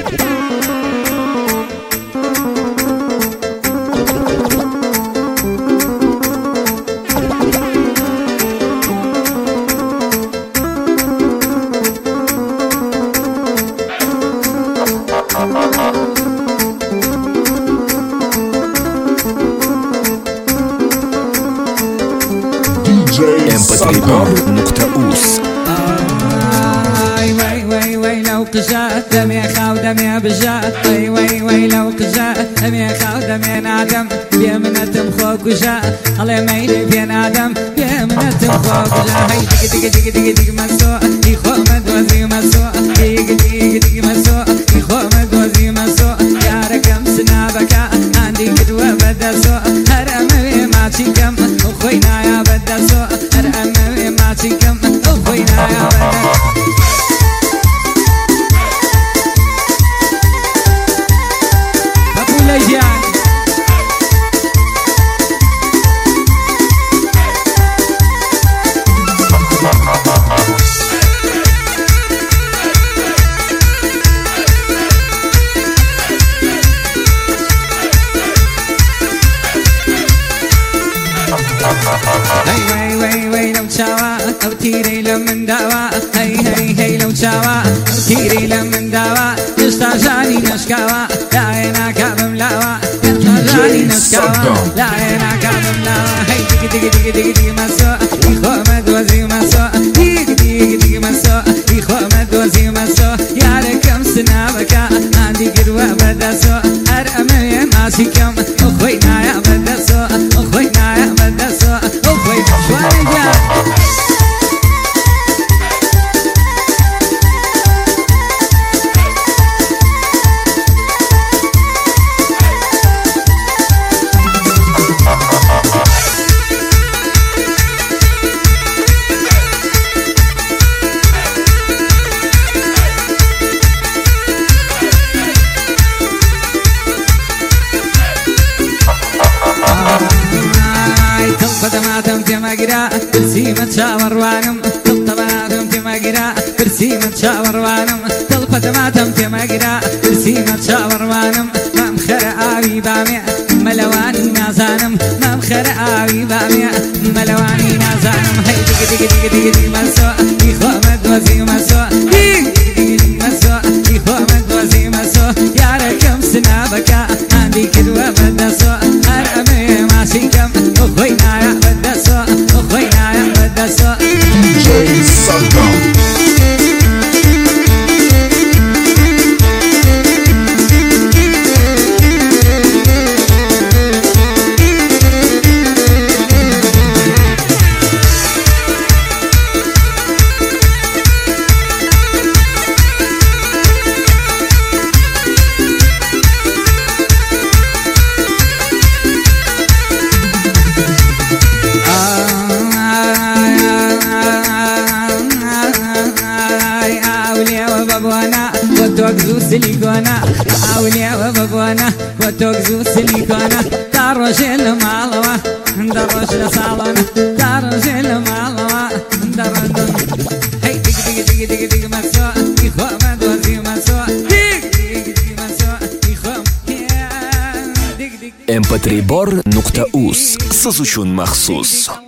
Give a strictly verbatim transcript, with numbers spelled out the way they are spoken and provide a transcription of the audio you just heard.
إم بي ثري بار نقطة أوس. وي وي وي وي لو قجات دمي خاو دمي بجات وي وي وي لو قجات دمي خاو دمي نادم بيمنتم خوك وجات الله ميلي بين آدم بيمنتم خوك وجات هي دق دق دق دق دق مسوء يخو مدوزي مسوء دق دق دق مسوء يخو مدوزي مسوء يا ركم سنابك عندي قدوة بدا سوء هرمي ما تشكم وخوينا يا بدا سوء هرمي ما تشكم وخوينا يا بدا هي وي وي وي لو شاوا أو تيري لمن داوا هي هي هي لو شاوا أو تيري لمن داوا يستاجاني نشكاوا لا أنا كابم لاوا يستاجاني نشكاوا لا أنا كابم لاوا هي دق دق دق دق دق مسوء يخو مدوزي مسوء دق دق دق مسوء يخو مدوزي مسوء يا ركم سنابك عندي قدوة بدا سوء أرأمي ماسكم أخوينا يا بدا سوء أخوينا يا بدا سوء أخوينا شوية خدماتهم تماجرا برسيمة شاور وانم خدماتهم تماجرا برسيمة شاور وانم خدماتهم تماجرا برسيمة شاور وانم ما مخر آوي بامع ملواني نازانم ما مخر آوي بامع ملواني نازانم هي دق دق دق دق دق مسوء يخو مدوزي مسوء دق دق دق مسوء يخو مدوزي مسوء يا ركم سنابك عندي كدوة بدا سوء هرمي ماشي كم أخوينا يا بدا سوء أخوينا يا بدا سوء دي جي صدام. وتوكزو سيليكونا عاوليا وبابوانا وتوكزو سيليكونا دارجل مالوا دارجل صالونا دارجل مالوا دارجل هي دق دق دق دق دق مسوء يخو مدوزي مسوء دق دق دق مسوء يخو دق دق